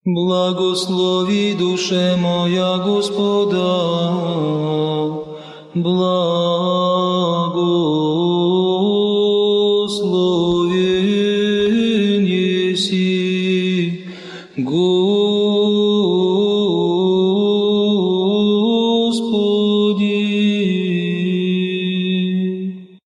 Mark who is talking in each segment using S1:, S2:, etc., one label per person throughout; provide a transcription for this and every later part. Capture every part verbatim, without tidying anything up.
S1: Благослови, душе моя, Господа, благословен еси, Господи.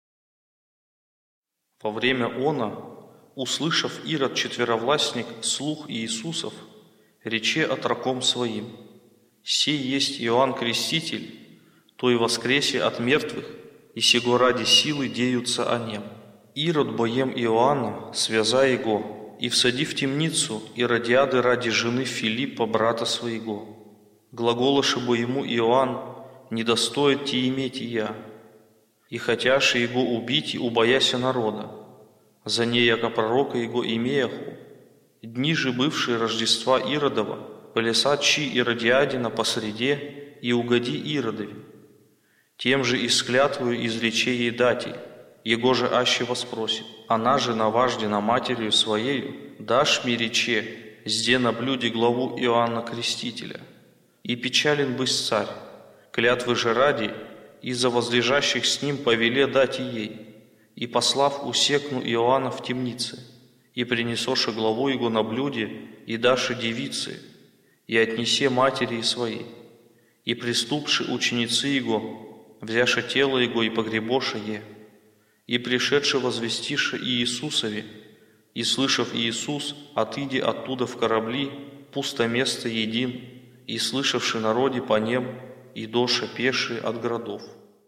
S2: Во время она, услышав Ирод четверовластник слух Иисусов, рече отроком своим: «Сей есть Иоанн Креститель, то и воскресе от мертвых, и сего ради силы деются о нем». Ирод боем Иоанна, связа его, и всадив в темницу Иродиады ради жены Филиппа, брата своего. Глаголоше бо ему Иоанн: «Не достоит те иметь и я». И хотяши его убить, и убояся народа, за ней, яко пророка его имеяху, дни же бывшие Рождества Иродова, полеса чи Иродиадина посреде, и угоди Иродове. Тем же из клятвою изрече ей датель, его же аще воспросит. Она же наваждена матерью своею, дашь ми рече, сде на блюде главу Иоанна Крестителя. И печален бысть царь, клятвы же ради, из-за возлежащих с ним повеле дать и ей, и послав усекну Иоанна в темнице, и принесоши главу его на блюде, и даши девице, и отнесе матери своей, и приступши ученицы его, взяши тело его и погребоши е, и пришедши возвестиши Иисусове, и слышав Иисус, отыди оттуда в корабли, пусто место един, и слышавши народе по нем, и доша пешие от городов.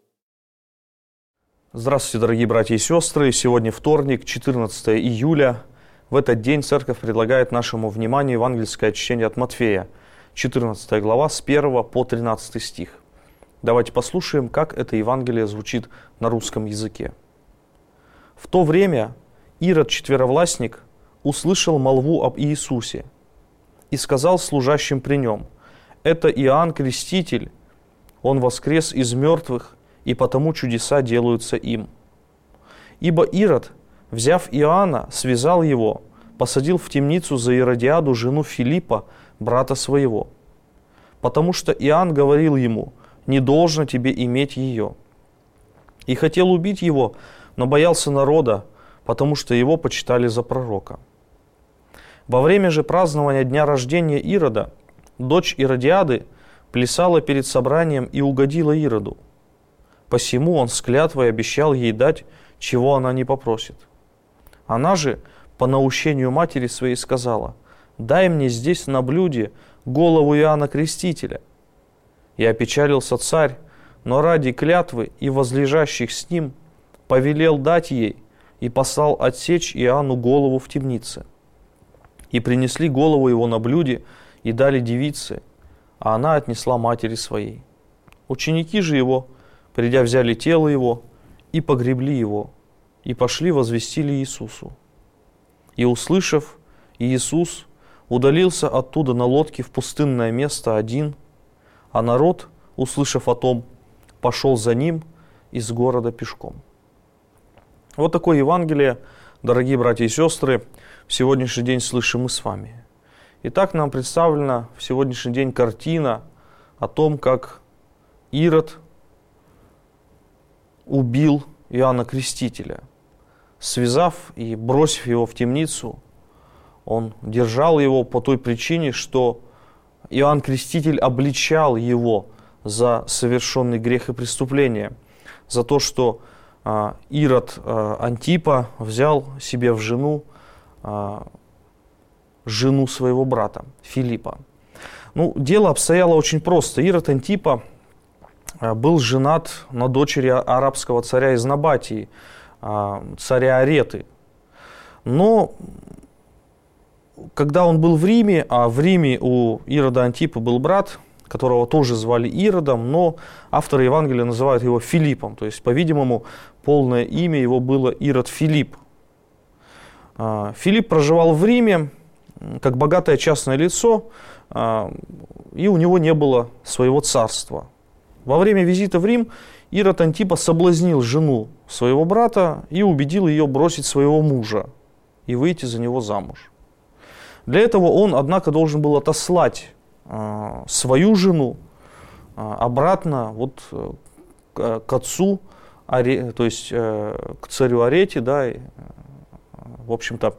S3: Здравствуйте, дорогие братья и сестры! Сегодня вторник, четырнадцатое июля. В этот день Церковь предлагает нашему вниманию евангельское чтение от Матфея, четырнадцатая глава, с первого по тринадцатый стих. Давайте послушаем, как это Евангелие звучит на русском языке. В то время Ирод четверовластник услышал молву об Иисусе и сказал служащим при нем: «Это Иоанн Креститель, он воскрес из мертвых, и потому чудеса делаются им». Ибо Ирод, взяв Иоанна, связал его, посадил в темницу за Иродиаду, жену Филиппа, брата своего. Потому что Иоанн говорил ему: «Не должно тебе иметь ее». И хотел убить его, но боялся народа, потому что его почитали за пророка. Во время же празднования дня рождения Ирода дочь Иродиады плясала перед собранием и угодила Ироду. Посему он с клятвой обещал ей дать, чего она не попросит. Она же, по наущению матери своей, сказала: «Дай мне здесь на блюде голову Иоанна Крестителя». И опечалился царь, но ради клятвы и возлежащих с ним повелел дать ей, и послал отсечь Иоанну голову в темнице. И принесли голову его на блюде, и дали девице, а она отнесла матери своей. Ученики же его, придя, взяли тело его и погребли его, и пошли возвестили Иисусу. И, услышав, Иисус удалился оттуда на лодке в пустынное место один, а народ, услышав о том, пошел за ним из города пешком. Вот такое Евангелие, дорогие братья и сестры, в сегодняшний день слышим мы с вами. Итак, нам представлена в сегодняшний день картина о том, как Ирод убил Иоанна Крестителя. Связав и бросив его в темницу, он держал его по той причине, что Иоанн Креститель обличал его за совершенный грех и преступление, за то, что а, Ирод а, Антипа взял себе в жену а, жену своего брата Филиппа. Ну, дело обстояло очень просто. Ирод Антипа был женат на дочери арабского царя из Набатии, царя Ареты. Но когда он был в Риме, а в Риме у Ирода Антипа был брат, которого тоже звали Иродом, но авторы Евангелия называют его Филиппом. То есть, по-видимому, полное имя его было Ирод Филипп. Филипп проживал в Риме как богатое частное лицо, и у него не было своего царства. Во время визита в Рим Ирод Антипа соблазнил жену своего брата и убедил ее бросить своего мужа и выйти за него замуж. Для этого он, однако, должен был отослать э, свою жену э, обратно вот, э, к, к отцу, Аре, то есть э, к царю Арете, да, и, э, в общем-то,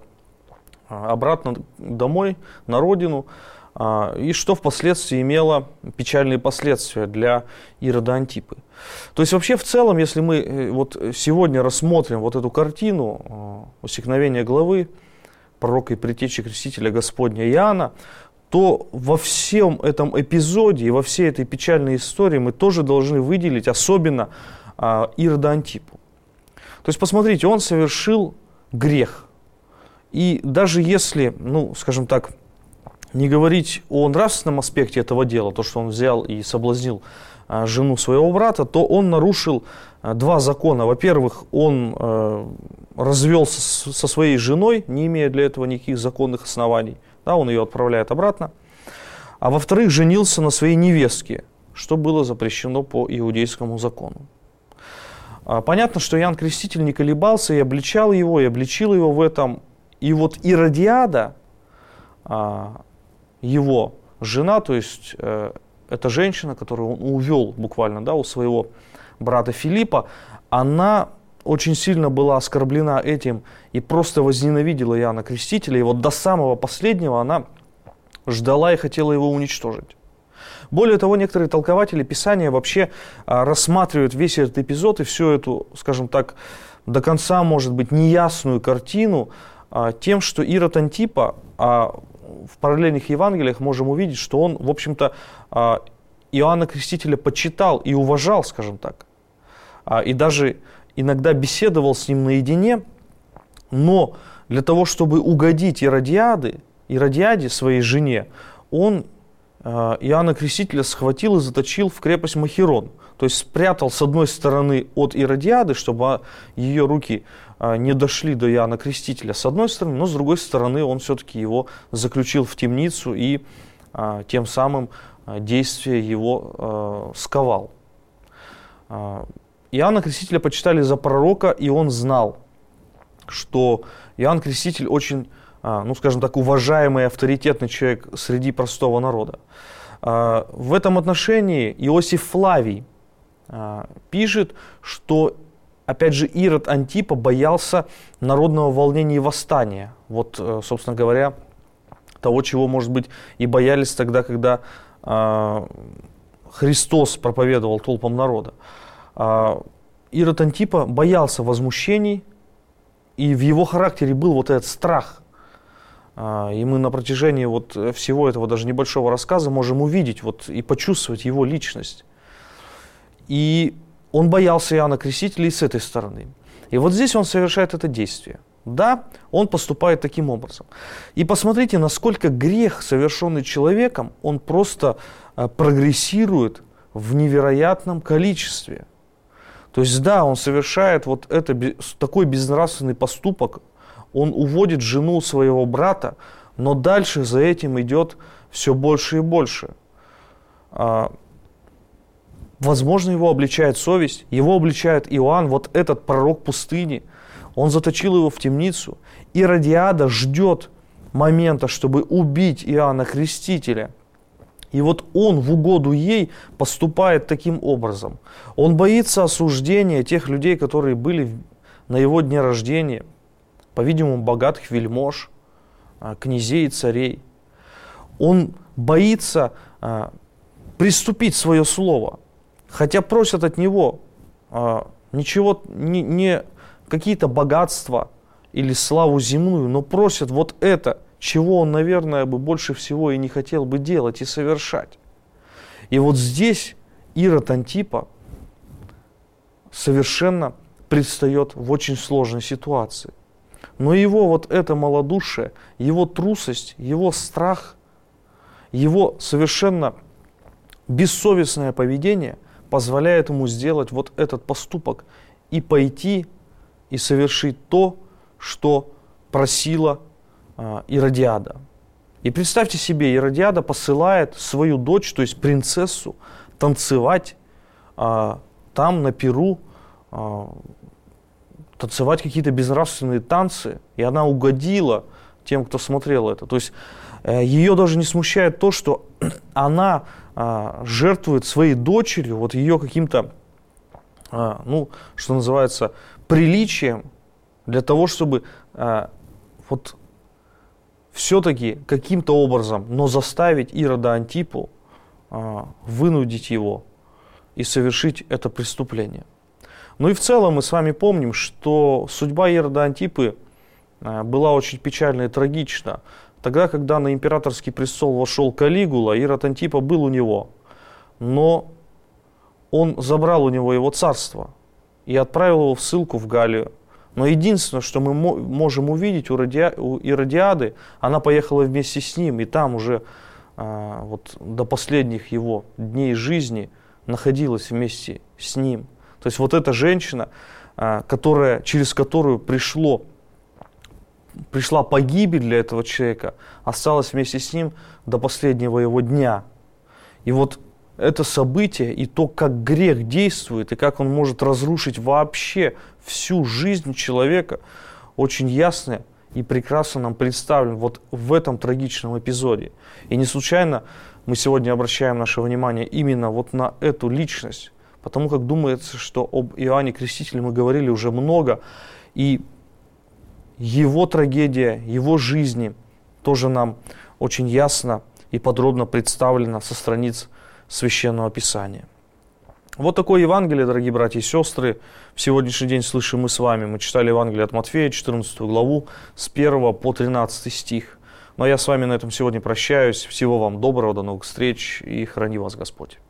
S3: обратно домой, на родину, э, и что впоследствии имело печальные последствия для Ирода Антипы. То есть вообще в целом, если мы э, вот сегодня рассмотрим вот эту картину э, усекновения главы пророка и предтечи Крестителя Господня Иоанна, то во всем этом эпизоде и во всей этой печальной истории мы тоже должны выделить особенно а, Ирода Антипу. То есть, посмотрите, он совершил грех. И даже если, ну, скажем так, не говорить о нравственном аспекте этого дела, то, что он взял и соблазнил а, жену своего брата, то он нарушил а, два закона. Во-первых, он а, развелся с, со своей женой, не имея для этого никаких законных оснований. Да, он ее отправляет обратно. А во-вторых, женился на своей невестке, что было запрещено по иудейскому закону. А, понятно, что Иоанн Креститель не колебался и обличал его, и обличил его в этом. И вот Иродиада, а, его жена, то есть э, эта женщина, которую он увел буквально, да, у своего брата Филиппа, она очень сильно была оскорблена этим и просто возненавидела Иоанна Крестителя. И вот до самого последнего она ждала и хотела его уничтожить. Более того, некоторые толкователи Писания вообще а, рассматривают весь этот эпизод и всю эту, скажем так, до конца, может быть, неясную картину а, тем, что Ирод Антипа, а в параллельных Евангелиях можем увидеть, что он, в общем-то, а, Иоанна Крестителя почитал и уважал, скажем так. А, и даже иногда беседовал с ним наедине, но для того, чтобы угодить Иродиаде, Иродиаде, своей жене, он э, Иоанна Крестителя схватил и заточил в крепость Махирон. То есть спрятал с одной стороны от Иродиады, чтобы ее руки э, не дошли до Иоанна Крестителя с одной стороны, но с другой стороны он все-таки его заключил в темницу и э, тем самым э, действие его э, сковал. Э, Иоанна Крестителя почитали за пророка, и он знал, что Иоанн Креститель очень, ну скажем так, уважаемый и авторитетный человек среди простого народа. В этом отношении Иосиф Флавий пишет, что, опять же, Ирод Антипа боялся народного волнения и восстания. Вот, собственно говоря, того, чего, может быть, и боялись тогда, когда Христос проповедовал толпам народа. Ирод Антипа боялся возмущений, и в его характере был вот этот страх. И мы на протяжении вот всего этого даже небольшого рассказа можем увидеть вот и почувствовать его личность. И он боялся Иоанна Крестителя и с этой стороны. И вот здесь он совершает это действие. Да, он поступает таким образом. И посмотрите, насколько грех, совершенный человеком, он просто прогрессирует в невероятном количестве. То есть, да, он совершает вот это, такой безнравственный поступок, он уводит жену своего брата, но дальше за этим идет все больше и больше. Возможно, его обличает совесть, его обличает Иоанн, вот этот пророк пустыни, он заточил его в темницу. Иродиада ждет момента, чтобы убить Иоанна Крестителя. И вот он в угоду ей поступает таким образом. Он боится осуждения тех людей, которые были на его дне рождения, по-видимому, богатых вельмож, князей и царей. Он боится а, приступить свое слово, хотя просят от него а, ничего, не, не какие-то богатства или славу земную, но просят вот это, чего он, наверное, бы больше всего и не хотел бы делать и совершать. И вот здесь Ирод Антипа совершенно предстает в очень сложной ситуации. Но его вот это малодушие, его трусость, его страх, его совершенно бессовестное поведение позволяет ему сделать вот этот поступок и пойти и совершить то, что просила Иродиада. И представьте себе, Иродиада посылает свою дочь, то есть принцессу, танцевать а, там на пиру, а, танцевать какие-то безнравственные танцы, и она угодила тем, кто смотрел это. То есть ее даже не смущает то, что она а, жертвует своей дочерью, вот ее каким-то, а, ну, что называется, приличием, для того, чтобы а, вот все-таки каким-то образом, но заставить Ирода Антипу а, вынудить его и совершить это преступление. Ну и в целом мы с вами помним, что судьба Ирода Антипы а, была очень печальна и трагична. Тогда, когда на императорский престол вошел Калигула, Ирод Антипа был у него, но он забрал у него его царство и отправил его в ссылку в Галлию. Но единственное, что мы можем увидеть у, Роди... у Иродиады, она поехала вместе с ним, и там уже а, вот, до последних его дней жизни находилась вместе с ним. То есть вот эта женщина, а, которая, через которую пришло, пришла погибель для этого человека, осталась вместе с ним до последнего его дня. И вот это событие и то, как грех действует, и как он может разрушить вообще всю жизнь человека, очень ясно и прекрасно нам представлен вот в этом трагичном эпизоде. И не случайно мы сегодня обращаем наше внимание именно вот на эту личность, потому как думается, что об Иоанне Крестителе мы говорили уже много, и его трагедия, его жизни тоже нам очень ясно и подробно представлена со страниц Священного Писания. Вот такое Евангелие, дорогие братья и сестры. В сегодняшний день слышим мы с вами. Мы читали Евангелие от Матфея, четырнадцатую главу, с первого по тринадцатый стих. Но я с вами на этом сегодня прощаюсь. Всего вам доброго, до новых встреч и храни вас Господь.